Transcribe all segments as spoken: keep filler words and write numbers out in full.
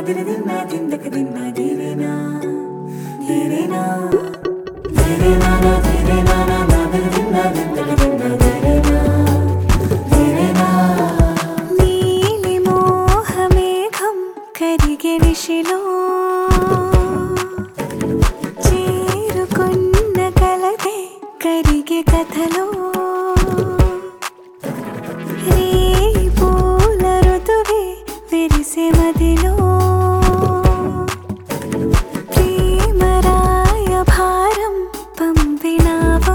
దిరిదిన్నా దిందక దిన్నా ధీరేనా ధీరేనా ధీరేనా నా ధీరేనా నా దిరిదిన్నా దిందక దిన్నా ధీరేనా ధీరేనా నీలి మోహమేఘం కరిగే నిశిలో చేరుకున్న కలదే కరిగే కథలో విరిసే మదిలో ప్రేమరాయ భారం పంపినావో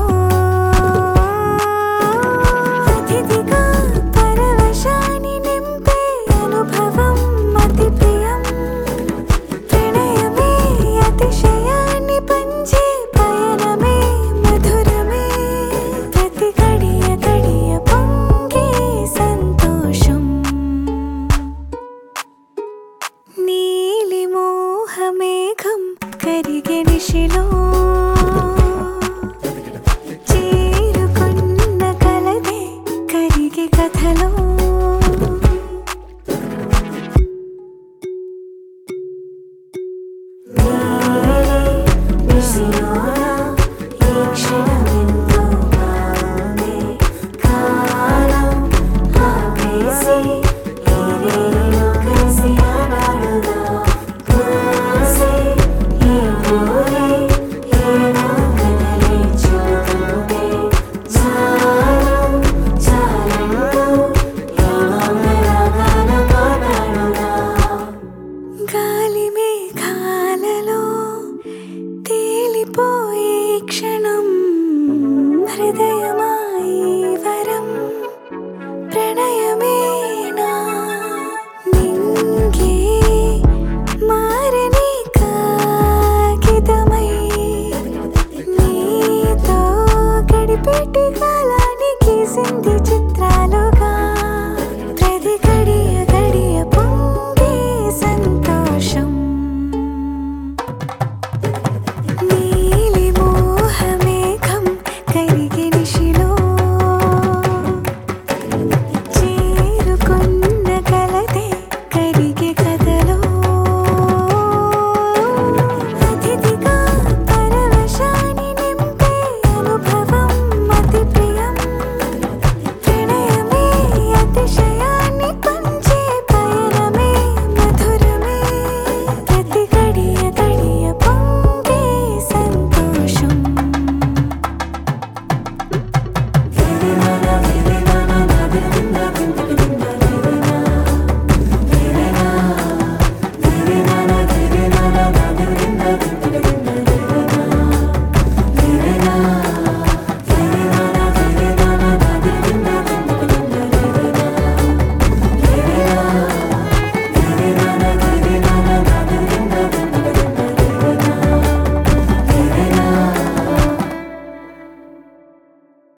అతిథిగా పరవశాన్ని నింపే అనుభవం అతి ప్రియం ప్రణయమే అతిశయాన్ని పంచే పయనమే మధురమే ప్రతి గడియ గడియ పొంగే సంతోషం నీలి మోహమేఘం కరిగే నిశిలో చేరుకున్న కలదే కరిగే కథలో